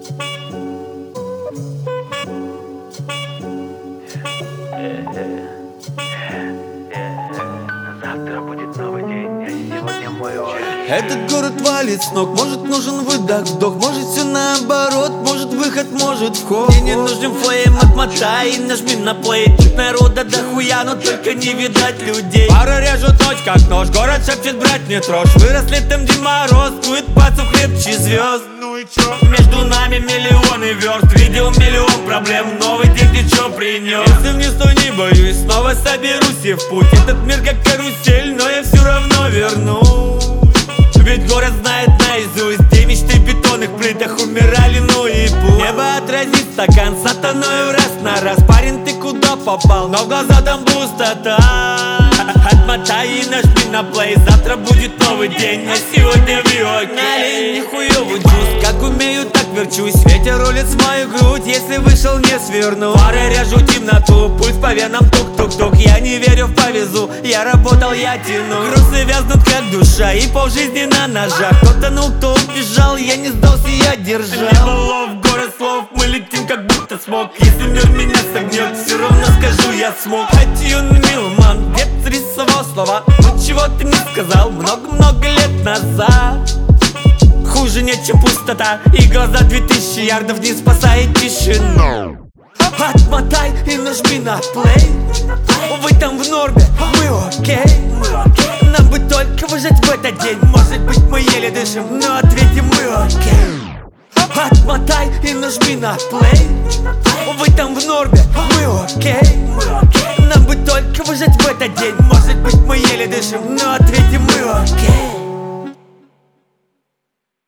Завтра будет новый день, а сегодня мой отдых. Этот город валит с ног, может нужен выдох, вдох, может все наоборот, может выход, может вход. Мне не нужен флейм, отмотай и нажми на плей. Тут народа дохуя, но только не видать людей. Пара режут ночь как нож, город шепчет, брать не трожь. Выросли там Дед Мороз, дует пацан крепче звезд. Ну и чё? Между нами миллионы верст, видел миллион проблем, новый день ты чё принес? Если мне сто не боюсь, снова соберусь и в путь. Этот мир как карусель, но я все равно вернусь. Ведь город знает наизусть, где мечты в бетонных плитах умирали, ну и пусть. Небо отразит стакан сатаною раз на раз. Парень, ты куда попал? Но в глаза там пустота. Отмотай и нажми на плей. Завтра будет новый день, а сегодня we окей. Налей нихуёвый джуз, как умею, так верчусь. Ветер рулит в мою грудь, если вышел, не сверну. Фары режу темноту, пульс по венам тук-тук-тук. Я не верю в повезу, я работал, я тяну. Грузы вязнут как душа и полжизни на ножах. Кто тонул, кто убежал, я не сдался, я держал. Не было в город слов, мы летим как будто смог. Если мир меня согнет, все равно скажу, я смог. Хотин милман, дед рисовал слова, но чего ты не сказал много-много лет назад. Хуже нет, чем пустота, и глаза 2000 ярдов не спасает тишину. Отмотай и нажми на плей. Вы там в норме, мы окей. Нам бы только выжить в этот день. Может быть, мы еле дышим, но ответим, мы окей. Отмотай и нажми на плей. Вы там в норме, мы окей. Нам бы только выжить в этот день. Может быть, мы еле дышим, но ответим, мы окей.